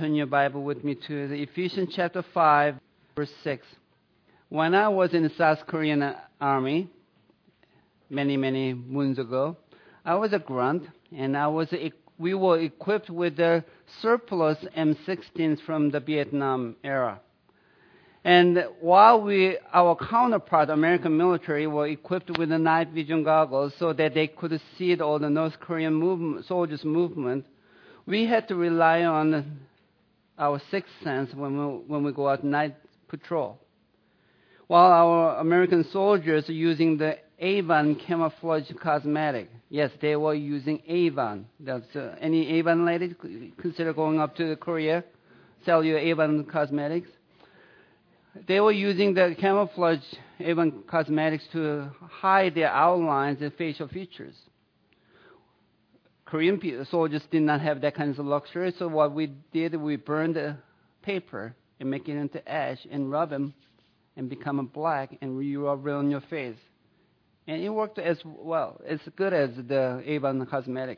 turn your Bible with me to the Ephesians chapter 5, verse 6. When I was in the South Korean army many moons ago, I was a grunt, and we were equipped with the surplus M16s from the Vietnam era. And while our counterpart, American military, were equipped with the night vision goggles so that they could see all the North Korean soldiers' movement, we had to rely on our sixth sense when we go out night patrol. While our American soldiers are using the Avon camouflage cosmetic. Yes, they were using Avon. Any Avon ladies consider going up to Korea, sell you Avon cosmetics? They were using the camouflage Avon cosmetics to hide their outlines and facial features. Korean soldiers did not have that kind of luxury, so what we did, we burned the paper and make it into ash and rub them and become black and you rub it on your face. And it worked as well, as good as the Avon cosmetic.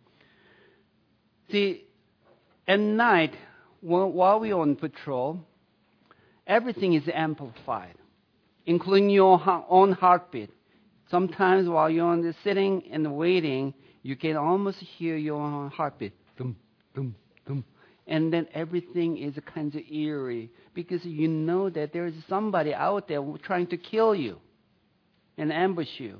See, at night, while we're on patrol, everything is amplified, including your own heartbeat. Sometimes while you're sitting and waiting, you can almost hear your own heartbeat. Dum, dum, dum. And then everything is kind of eerie because you know that there is somebody out there trying to kill you and ambush you.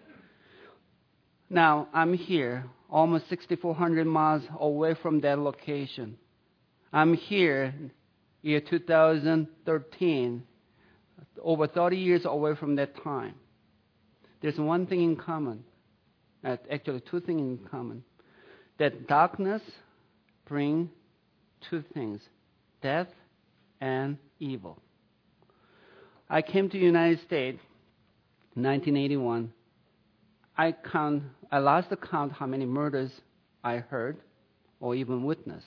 Now, I'm here, almost 6,400 miles away from that location. I'm here, year 2013, over 30 years away from that time. There's one thing in common, actually two things in common, that darkness brings two things, death and evil. I came to the United States 1981, I lost the count how many murders I heard or even witnessed.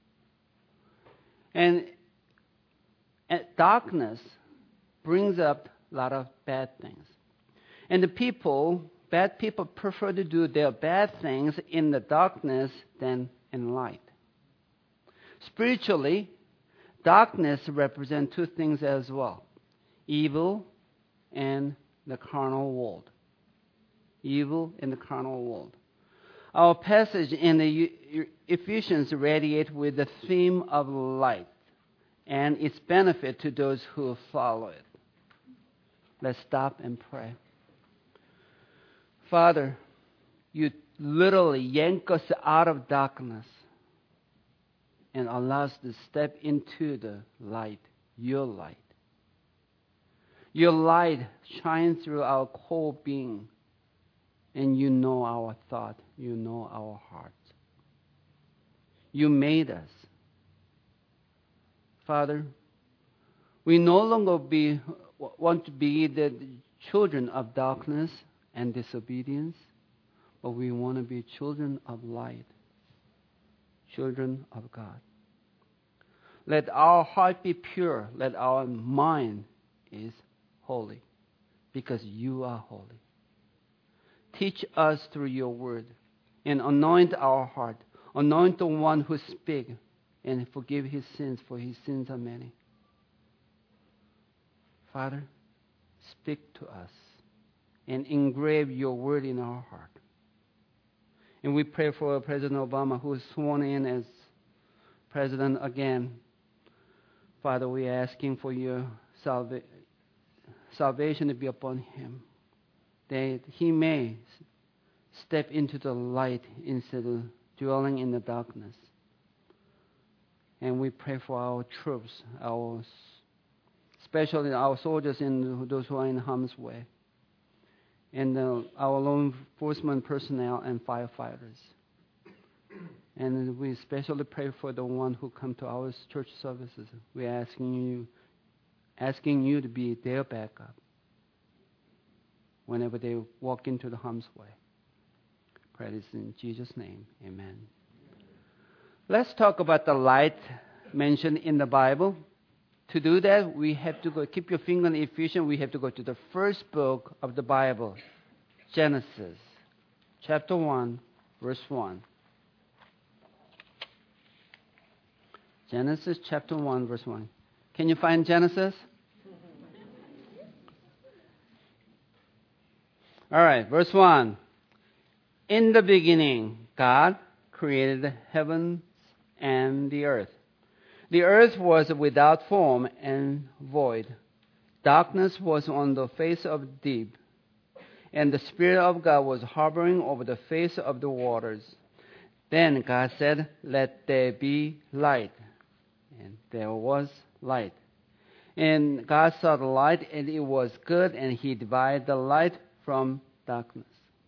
And darkness brings up a lot of bad things. And bad people prefer to do their bad things in the darkness than in light. Spiritually, darkness represents two things as well, evil and the carnal world. Evil in the carnal world. Our passage in the Ephesians radiates with the theme of light and its benefit to those who follow it. Let's stop and pray. Father, you literally yank us out of darkness and allow us to step into the light, your light. Your light shines through our whole being, and you know our thought, you know our hearts. You made us. Father, we no longer want to be the children of darkness and disobedience, but we want to be children of light, children of God. Let our heart be pure, let our mind is holy, because you are holy. Teach us through your word and anoint our heart. Anoint the one who speaks and forgive his sins, for his sins are many. Father, speak to us and engrave your word in our heart. And we pray for President Obama, who is sworn in as president again. Father, we are asking for your salvation to be upon him, that he may step into the light instead of dwelling in the darkness. And we pray for our troops, especially our soldiers and those who are in harm's way, and our law enforcement personnel and firefighters. And we especially pray for the one who come to our church services. We're asking you to be their backup whenever they walk into the harm's way. Pray this in Jesus' name. Amen. Let's talk about the light mentioned in the Bible. To do that, we have to go, keep your finger on Ephesians, we have to go to the first book of the Bible, Genesis, chapter 1, verse 1. Genesis chapter 1, verse 1. Can you find Genesis? All right, verse 1. In the beginning, God created the heavens and the earth. The earth was without form and void. Darkness was on the face of the deep, and the Spirit of God was hovering over the face of the waters. Then God said, "Let there be light." And there was light. And God saw the light, and it was good, and He divided the light from darkness.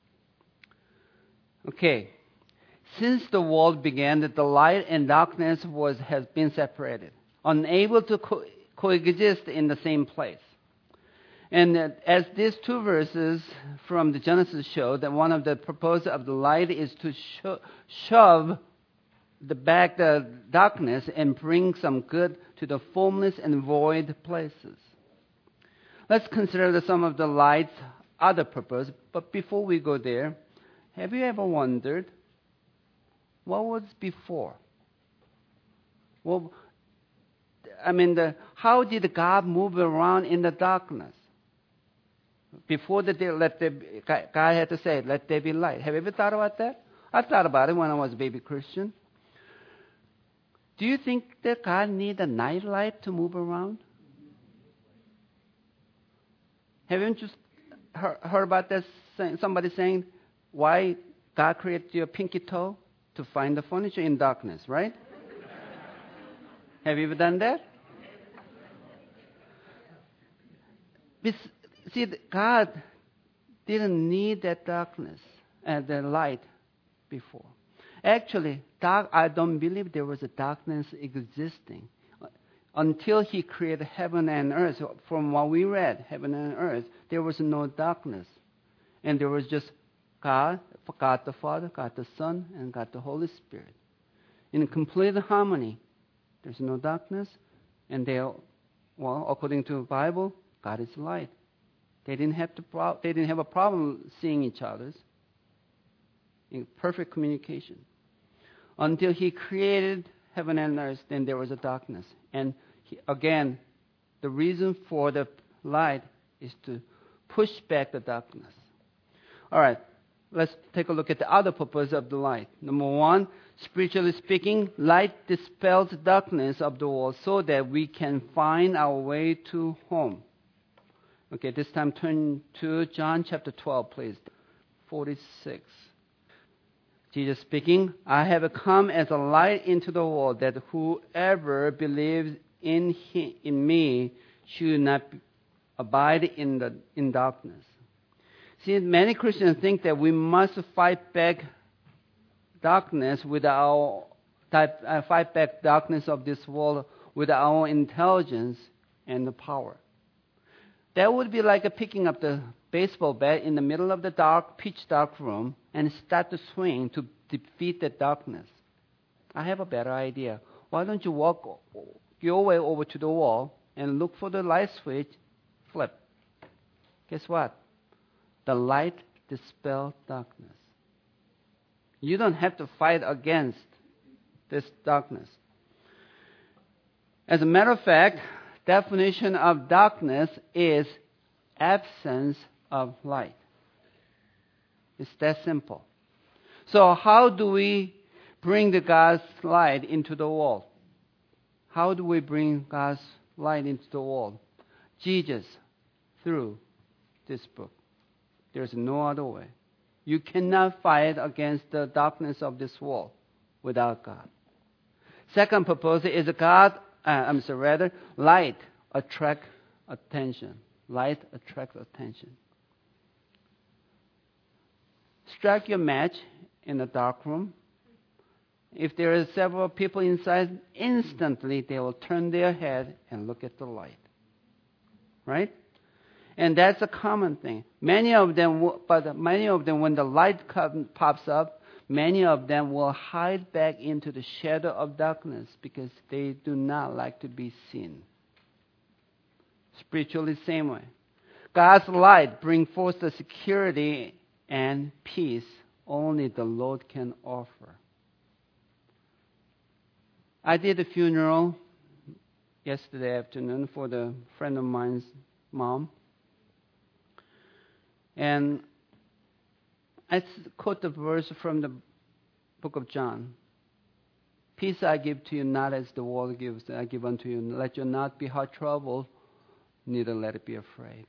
Okay. Since the world began, the light and darkness has been separated, unable to coexist in the same place. And as these two verses from the Genesis show, that one of the purpose of the light is to shove back the darkness and bring some good to the formless and void places. Let's consider some of the light's other purpose. But before we go there, have you ever wondered what was before? Well, how did God move around in the darkness? Before God had to say, "Let there be light." Have you ever thought about that? I thought about it when I was a baby Christian. Do you think that God needs a night light to move around? Haven't you heard about that? Somebody saying, why God created your pinky toe? To find the furniture in darkness, right? Have you ever done that? See, God didn't need that darkness and the light before. Actually, I don't believe there was a darkness existing until He created heaven and earth. From what we read, heaven and earth, there was no darkness. And there was just God the Father, God the Son, and God the Holy Spirit. In complete harmony. There's no darkness. And according to the Bible, God is light. They didn't have a problem seeing each other in perfect communication. Until He created heaven and earth, then there was a darkness. And again, the reason for the light is to push back the darkness. All right, let's take a look at the other purpose of the light. Number one, spiritually speaking, light dispels the darkness of the world so that we can find our way to home. Okay, this time turn to John chapter 12, please. 46. Jesus speaking, "I have come as a light into the world, that whoever believes in me should not abide in darkness." See, many Christians think that we must fight back darkness fight back darkness of this world with our intelligence and the power. That would be like picking up the baseball bat in the middle of the pitch dark room and start to swing to defeat the darkness. I have a better idea. Why don't you walk your way over to the wall and look for the light switch, flip. Guess what? The light dispels darkness. You don't have to fight against this darkness. As a matter of fact, definition of darkness is absence of light. It's that simple. So how do we bring God's light into the world? How do we bring God's light into the world? Jesus, through this book. There's no other way. You cannot fight against the darkness of this world without God. Second purpose is light attracts attention. Light attracts attention. Strike your match in a dark room. If there are several people inside, instantly they will turn their head and look at the light. Right? And that's a common thing. Many of them, when the light pops up, many of them will hide back into the shadow of darkness because they do not like to be seen. Spiritually, same way. God's light brings forth the security and peace only the Lord can offer. I did a funeral yesterday afternoon for the friend of mine's mom. And I quote the verse from the book of John. Peace I give to you, not as the world gives, I give unto you. Let your not be heart troubled, neither let it be afraid.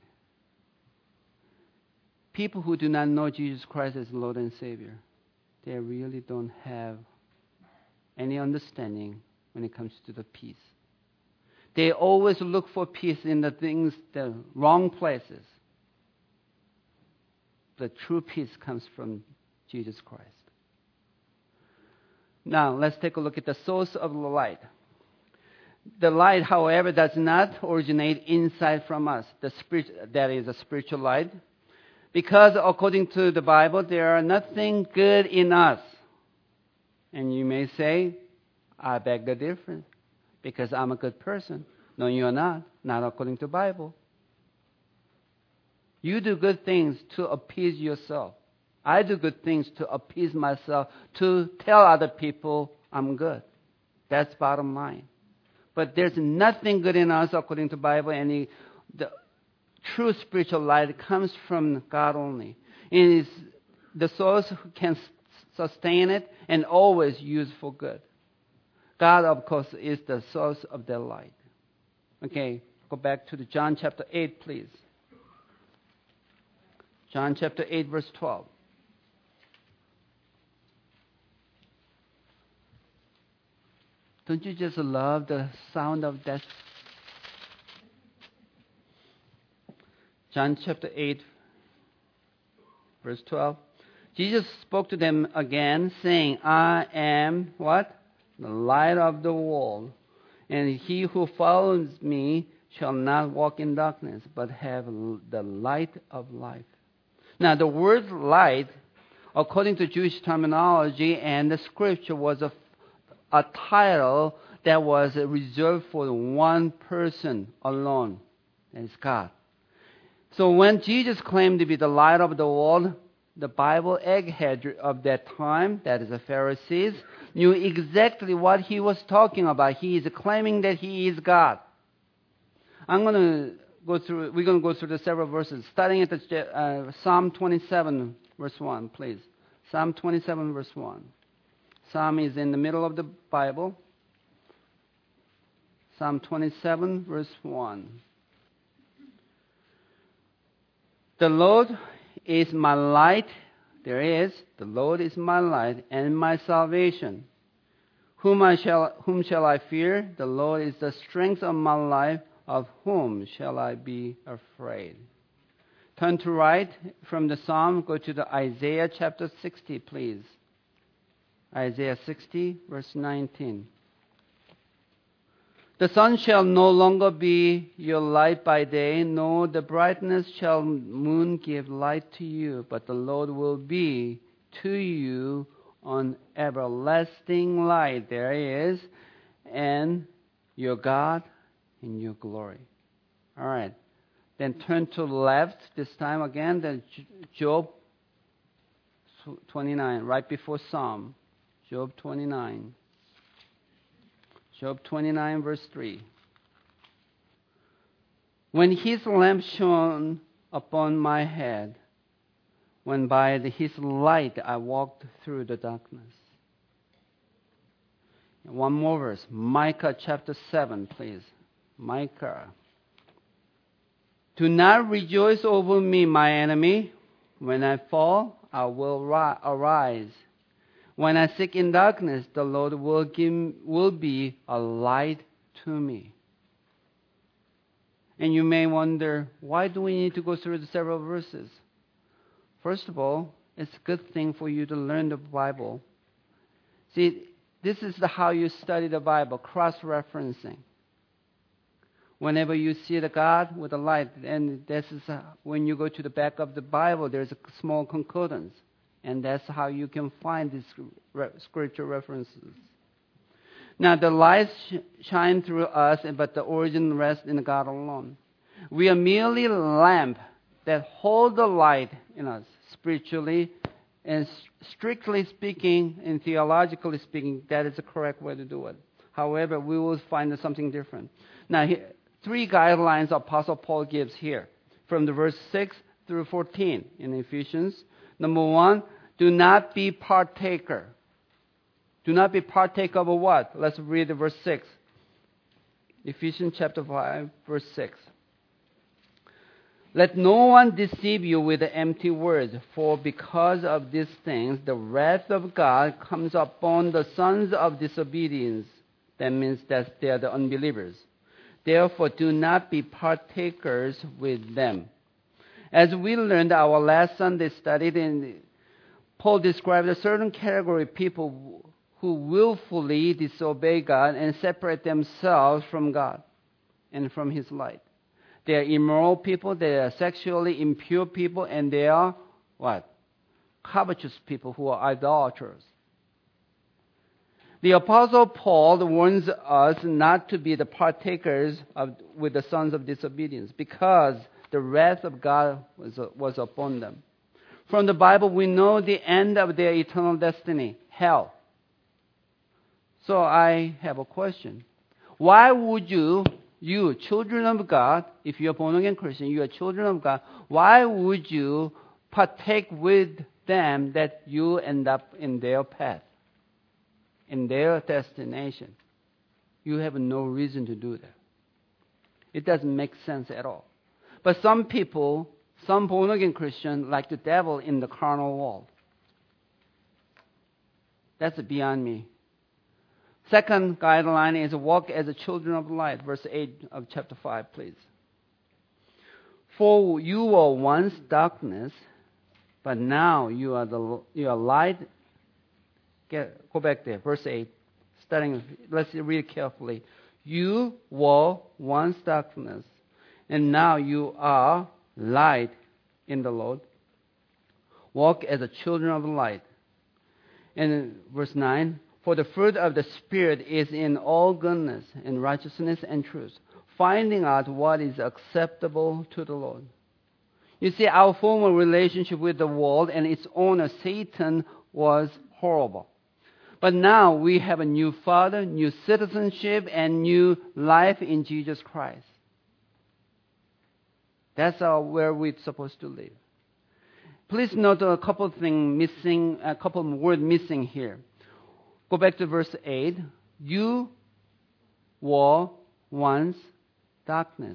People who do not know Jesus Christ as Lord and Savior, they really don't have any understanding when it comes to the peace. They always look for peace in the things, the wrong places. The true peace comes from Jesus Christ. Now, let's take a look at the source of the light. The light, however, does not originate inside from us. That is a spiritual light. Because according to the Bible, there are nothing good in us. And you may say, I beg the difference, because I'm a good person. No, you're not. Not according to the Bible. You do good things to appease yourself. I do good things to appease myself, to tell other people I'm good. That's bottom line. But there's nothing good in us according to the Bible, and the true spiritual light comes from God only. It is the source who can sustain it and always use for good. God, of course, is the source of that light. Okay, go back to John chapter 8, please. John chapter 8, verse 12. Don't you just love the sound of that? John chapter 8, verse 12. Jesus spoke to them again, saying, I am what? The light of the world. And he who follows me shall not walk in darkness, but have the light of life. Now, the word light, according to Jewish terminology and the scripture, was a title that was reserved for one person alone. That is God. So when Jesus claimed to be the light of the world, the Bible egghead of that time, that is the Pharisees, knew exactly what he was talking about. He is claiming that he is God. We're going to go through the several verses, starting at Psalm 27, verse 1, please. Psalm 27, verse 1. Psalm is in the middle of the Bible. Psalm 27, verse 1. The Lord is my light. There is. The Lord is my light and my salvation. Whom shall I fear? The Lord is the strength of my life. Of whom shall I be afraid? Turn to right from the Psalm. Go to the Isaiah chapter 60, please. Isaiah 60, verse 19. The sun shall no longer be your light by day, nor the brightness shall moon give light to you, but the Lord will be to you an everlasting light. There he is, and your God in your glory. All right. Then turn to the left this time again, then Job 29, right before Psalm. Job 29. Job 29, verse 3. When his lamp shone upon my head, when by his light I walked through the darkness. One more verse. Micah chapter 7, please. Micah. Do not rejoice over me, my enemy. When I fall, I will arise. When I sit in darkness, the Lord will be a light to me. And you may wonder, why do we need to go through the several verses? First of all, it's a good thing for you to learn the Bible. See, this is how you study the Bible, cross-referencing. Whenever you see the God with a light, and this is when you go to the back of the Bible, there's a small concordance. And that's how you can find these scripture references. Now, the lights shine through us, but the origin rests in God alone. We are merely a lamp that hold the light in us spiritually, and strictly speaking and theologically speaking, that is the correct way to do it. However, we will find something different. Now, here, 3 guidelines Apostle Paul gives here from the verse 6 through 14 in Ephesians. Number 1, do not be partaker. Do not be partaker of what? Let's read the verse 6. Ephesians chapter 5, verse 6. Let no one deceive you with empty words, for because of these things the wrath of God comes upon the sons of disobedience. That means that they are the unbelievers. Therefore, do not be partakers with them. As we learned our last Sunday study, Paul described a certain category of people who willfully disobey God and separate themselves from God and from His light. They are immoral people, they are sexually impure people, and they are what? Covetous people who are idolaters. The Apostle Paul warns us not to be the partakers with the sons of disobedience because the wrath of God was upon them. From the Bible, we know the end of their eternal destiny, hell. So I have a question. Why would you, children of God, if you're born again Christian, you are children of God, why would you partake with them that you end up in their path, in their destination? You have no reason to do that. It doesn't make sense at all. But some people, some born again Christians, like to dabble in the carnal world. That's beyond me. Second guideline is walk as the children of light. Verse 8 of chapter 5, please. For you were once darkness, but now you are light. Go back there, verse 8. Let's read carefully. You were once darkness, and now you are light in the Lord. Walk as the children of light. And verse 9. For the fruit of the Spirit is in all goodness and righteousness and truth, finding out what is acceptable to the Lord. You see, our former relationship with the world and its owner, Satan, was horrible. But now we have a new Father, new citizenship, and new life in Jesus Christ. That's where we're supposed to live. Please note a couple of things missing, a couple of words missing here. Go back to verse 8. You were once darkness.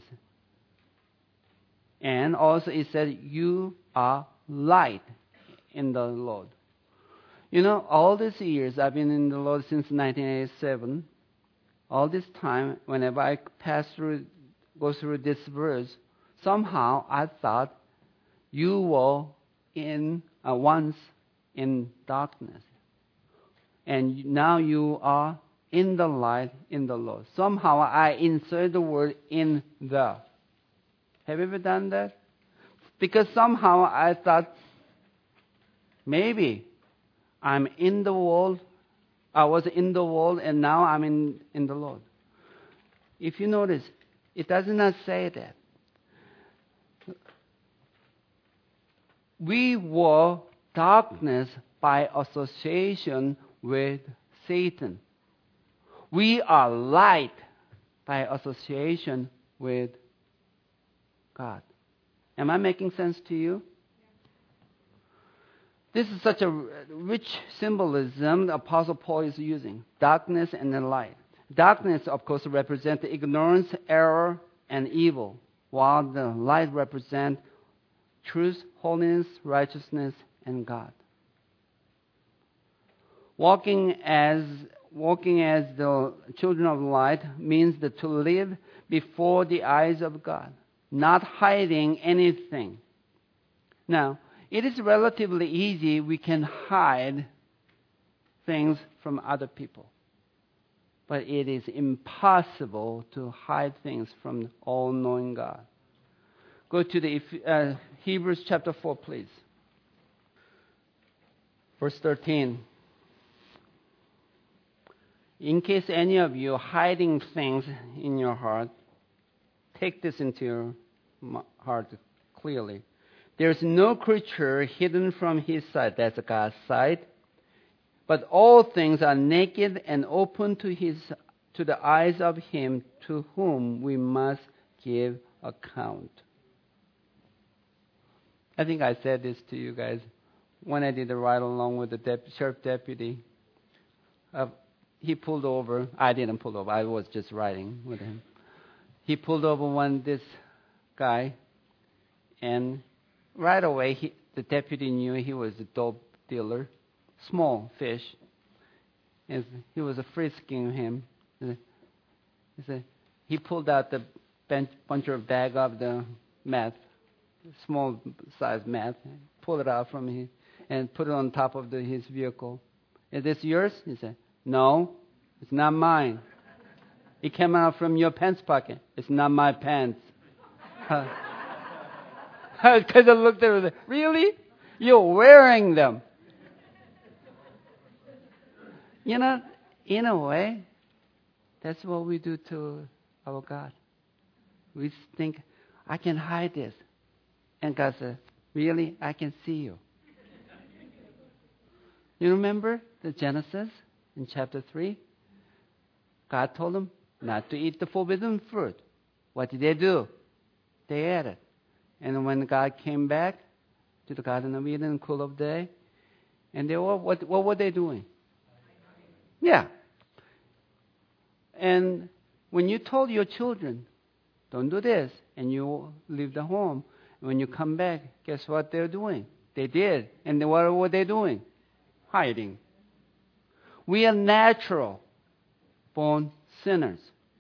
And also it said, you are light in the Lord. You know, all these years, I've been in the Lord since 1987. All this time, whenever I go through this verse, somehow I thought you were once in darkness. And now you are in the light in the Lord. Somehow I insert the word in the. Have you ever done that? Because somehow I thought maybe I'm in the world. I was in the world and now I'm in the Lord. If you notice, it does not say that. We were darkness by association with Satan. We are light by association with God. Am I making sense to you? This is such a rich symbolism the Apostle Paul is using. Darkness and the light. Darkness, of course, represents ignorance, error, and evil, while the light represents truth, holiness, righteousness, and God. Walking as the children of light means that to live before the eyes of God, not hiding anything. Now, it is relatively easy. We can hide things from other people. But it is impossible to hide things from the all-knowing God. Go to the Hebrews chapter 4, please. Verse 13. In case any of you are hiding things in your heart, take this into your heart clearly. There is no creature hidden from His sight, that's God's sight, but all things are naked and open to to the eyes of him to whom we must give account. I think I said this to you guys when I did the ride along with the sheriff deputy. He pulled over. I didn't pull over. I was just riding with him. He pulled over this guy, and right away the deputy knew he was a dope dealer, small fish. And he was frisking him. He pulled out the bunch of bag of the meth, small size meth, pulled it out from him and put it on top of his vehicle. Is this yours? He said, no, it's not mine. It came out from your pants pocket. It's not my pants. Because I looked at him, really? You're wearing them. You know, in a way, that's what we do to our God. We think, I can hide this. And God said, really? I can see you. You remember the Genesis in chapter 3? God told them not to eat the forbidden fruit. What did they do? They ate it. And when God came back to the Garden of Eden in the cool of day, and they were, what were they doing? Yeah. And when you told your children, don't do this, and you leave the home, and when you come back, guess what they're doing? They did. And then what were they doing? Hiding. We are natural born sinners.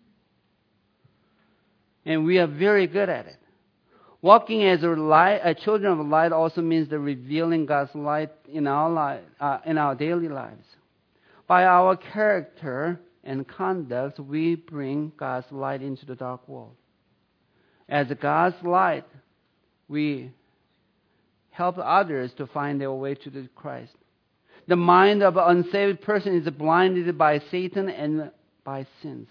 And we are very good at it. Walking as children of light also means the revealing God's light in our daily lives. By our character and conduct, we bring God's light into the dark world. As God's light, we help others to find their way to Christ. The mind of an unsaved person is blinded by Satan and by sins.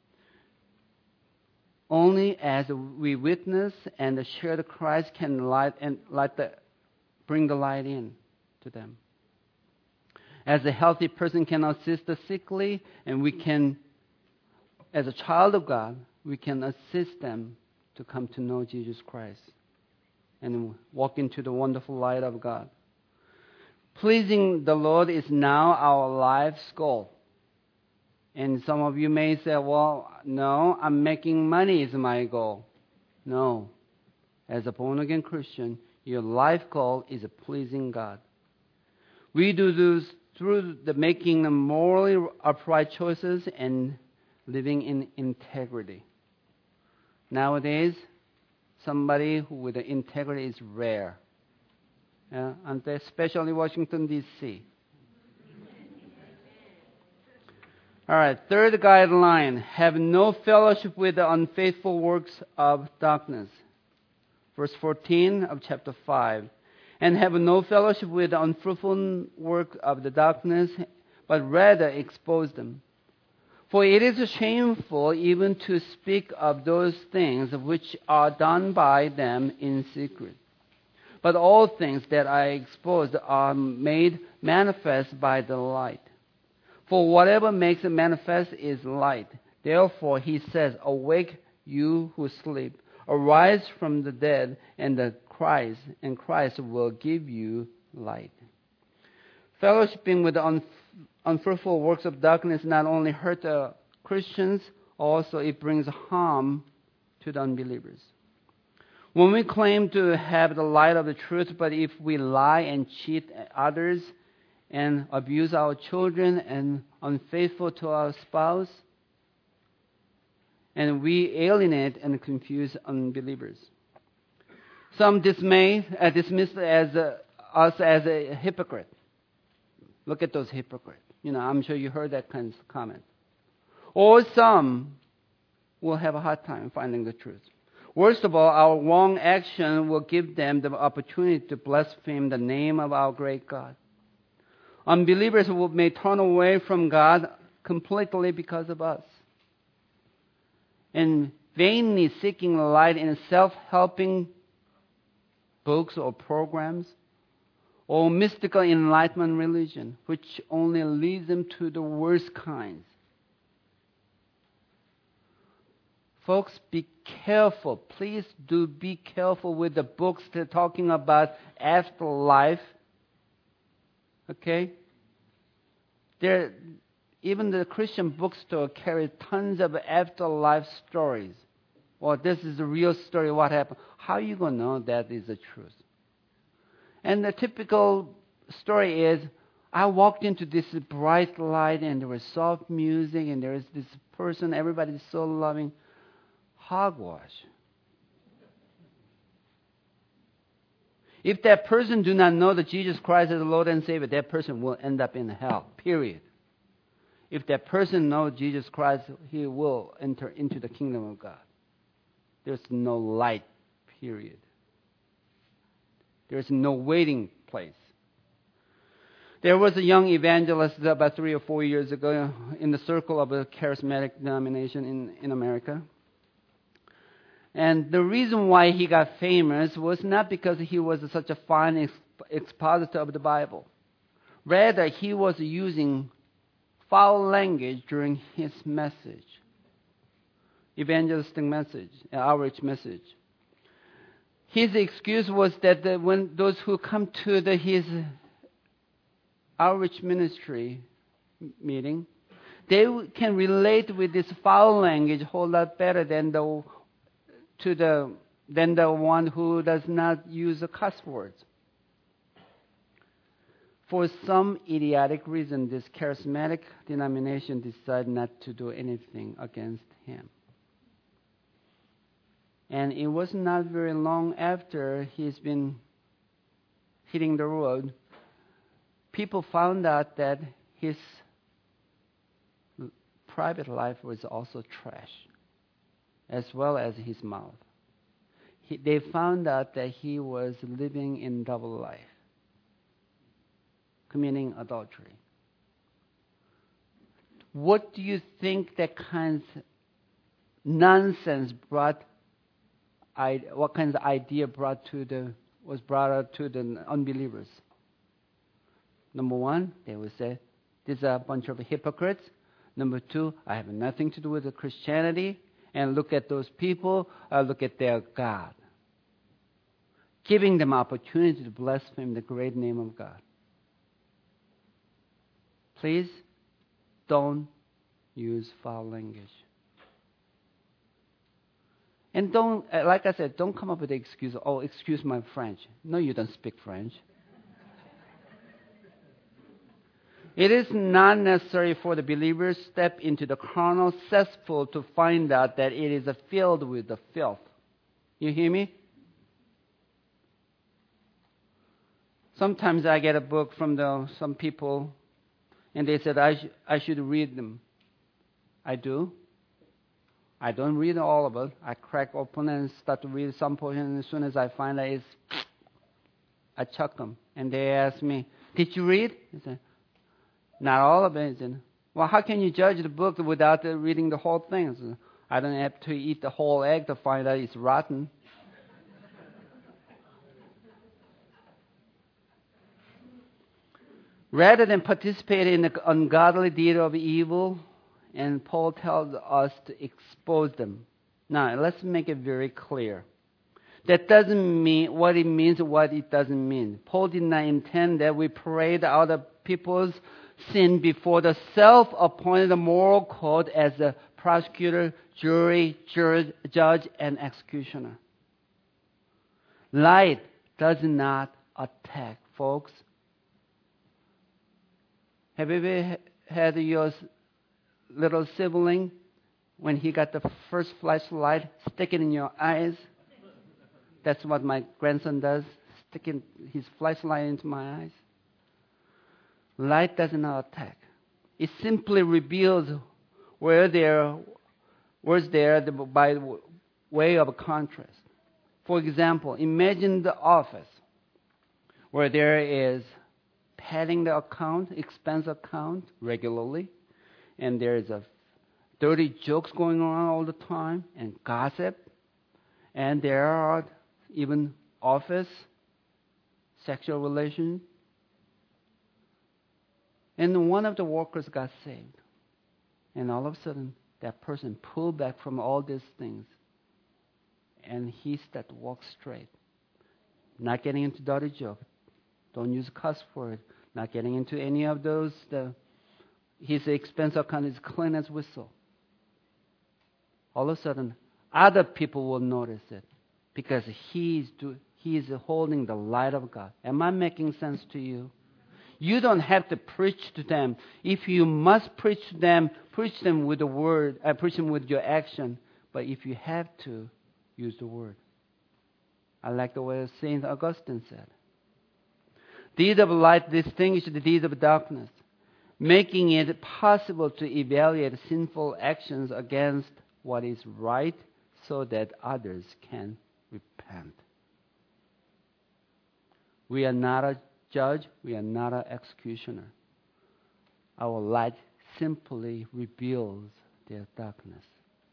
Only as we witness and share the Christ can bring the light in to them. As a healthy person can assist the sickly, and we can, as a child of God, we can assist them to come to know Jesus Christ and walk into the wonderful light of God. Pleasing the Lord is now our life's goal. And some of you may say, well, no, I'm making money is my goal. No. As a born-again Christian, your life goal is pleasing God. We do this through the making of morally upright choices and living in integrity. Nowadays, somebody with integrity is rare. And especially Washington, D.C. All right, third guideline, have no fellowship with the unfaithful works of darkness. Verse 14 of chapter 5. And have no fellowship with the unfruitful work of the darkness, but rather expose them. For it is shameful even to speak of those things which are done by them in secret. But all things that are exposed are made manifest by the light. For whatever makes it manifest is light. Therefore, he says, awake you who sleep, arise from the dead, and Christ will give you light. Fellowshipping with the unfruitful works of darkness not only hurt the Christians, also it brings harm to the unbelievers. When we claim to have the light of the truth, but if we lie and cheat others and abuse our children and unfaithful to our spouse, and we alienate and confuse unbelievers. Some dismiss us as a hypocrite. Look at those hypocrites. I'm sure you heard that kind of comment. Or some will have a hard time finding the truth. Worst of all, our wrong action will give them the opportunity to blaspheme the name of our great God. Unbelievers may turn away from God completely because of us. And vainly seeking light in self-helping books or programs or mystical enlightenment religion, which only leads them to the worst kinds. Folks, be careful. Please do be careful with the books that are talking about afterlife. Okay? Even the Christian bookstore carries tons of afterlife stories. Well, this is the real story, what happened. How are you going to know that is the truth? And the typical story is, I walked into this bright light and there was soft music and there was this person, everybody's so loving. Hogwash. If that person do not know that Jesus Christ is the Lord and Savior, that person will end up in hell, period. If that person knows Jesus Christ, he will enter into the kingdom of God. There's no light, period. There's no waiting place. There was a young evangelist about 3 or 4 years ago in the circle of a charismatic denomination in America. And the reason why he got famous was not because he was such a fine expositor of the Bible. Rather, he was using foul language during his message, evangelistic message, outreach message. His excuse was that when those who come to his outreach ministry meeting, they can relate with this foul language a whole lot better than the one who does not use the cuss words. For some idiotic reason, this charismatic denomination decided not to do anything against him. And it was not very long after he's been hitting the road, people found out that his private life was also trash, as well as his mouth. They found out that he was living in double life, committing adultery. What do you think that kind of nonsense what kind of idea was brought out to the unbelievers? Number one, they would say, these are a bunch of hypocrites. Number two, I have nothing to do with Christianity. And look at those people, look at their God. Giving them opportunity to blaspheme the great name of God. Please don't use foul language. And don't, like I said, don't come up with the excuse, oh, excuse my French. No, you don't speak French. It is not necessary for the believers to step into the carnal cesspool to find out that it is filled with the filth. You hear me? Sometimes I get a book from some people, and they said I should read them. I do. I don't read all of it. I crack open and start to read some portion, and as soon as I find that I chuck them. And they ask me, did you read? I said, not all of it. I said, well, how can you judge the book without reading the whole thing? I said, I don't have to eat the whole egg to find out it's rotten. Rather than participate in the ungodly deed of evil, and Paul tells us to expose them. Now, let's make it very clear. That doesn't mean what it means or what it doesn't mean. Paul did not intend that we parade other people's sin before the self-appointed moral court as a prosecutor, jury, judge, and executioner. Light does not attack, folks. Have you ever had your little sibling, when he got the first flashlight, stick it in your eyes? That's what my grandson does, sticking his flashlight into my eyes. Light does not attack. It simply reveals where there was there by way of contrast. For example, imagine the office where there is padding the expense account regularly, and there's dirty jokes going on all the time, and gossip, and there are even office sexual relations. And one of the workers got saved, and all of a sudden that person pull back from all these things. And he start to walk straight. Not getting into dirty joke. Don't use cuss word. Not getting into any of those. His expense account is clean as whistle. All of a sudden, other people will notice it because he is holding the light of God. Am I making sense to you? You don't have to preach to them. If you must preach to them, preach them with the word. Preach them with your action. But if you have to, use the word. I like the way St. Augustine said. Deeds of light distinguish the deeds of darkness, making it possible to evaluate sinful actions against what is right so that others can repent. We are not a judge. We are not an executioner. Our light simply reveals their darkness.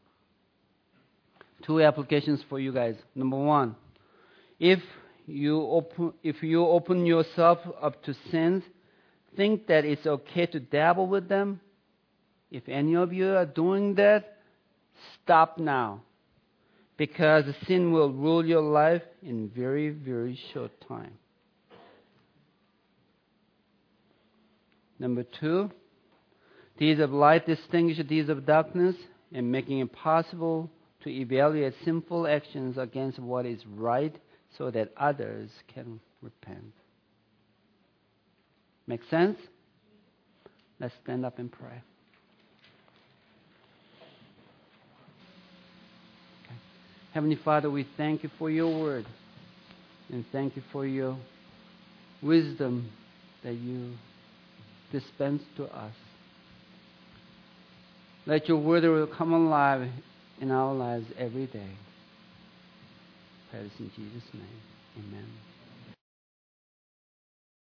2 applications for you guys. Number 1, if you open yourself up to sins, think that it's okay to dabble with them. If any of you are doing that, stop now. Because sin will rule your life in very, very short time. Number 2, deeds of light distinguish the deeds of darkness and making it possible to evaluate sinful actions against what is right so that others can repent. Make sense? Let's stand up and pray. Okay. Heavenly Father, we thank you for your word and thank you for your wisdom that you dispense to us. Let your word will come alive in our lives every day. Pray this in Jesus' name. Amen.